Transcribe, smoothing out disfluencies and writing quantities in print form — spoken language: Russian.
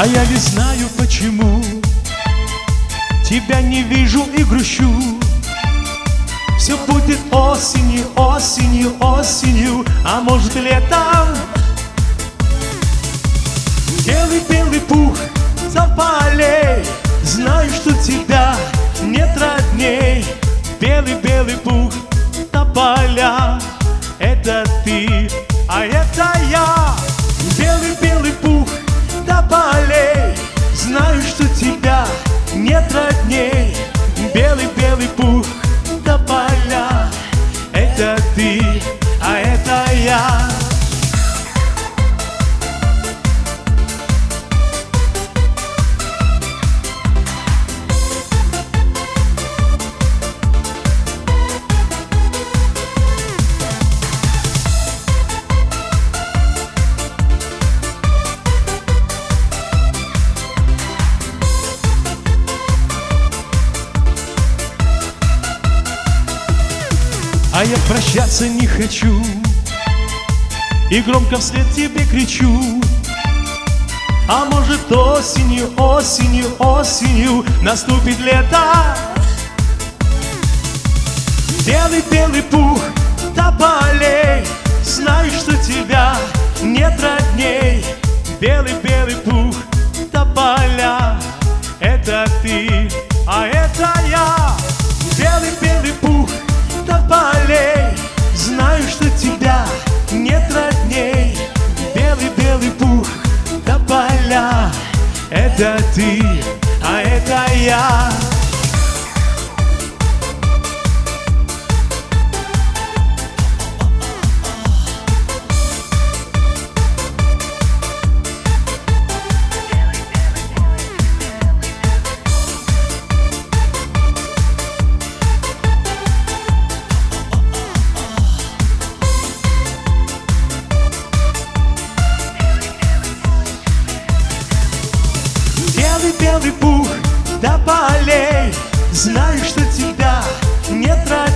я не знаю почему тебя не вижу и грущу. Все будет осенью, осенью, осенью, а может летом. Белый-белый пух тополей, знаю, что тебя нет родней. Белый-белый пух тополя, это ты, а это я. Белый-белый пух тополей, знаю, что тебя нет родней. Белый-белый пух тополя, это ты, а это я. А я прощаться не хочу и громко вслед тебе кричу. А может осенью, осенью, осенью наступит лето. Белый-белый пух тополей, знаю, что тебя нет родней. Белый-белый пух тополя, это ты, а это я. Белый-белый пух тополей, знаю, что тебя нет родней. Белый-белый пух тополя, это ты, а это я. Белый-белый пух тополей, знаю, что тебя нет родней.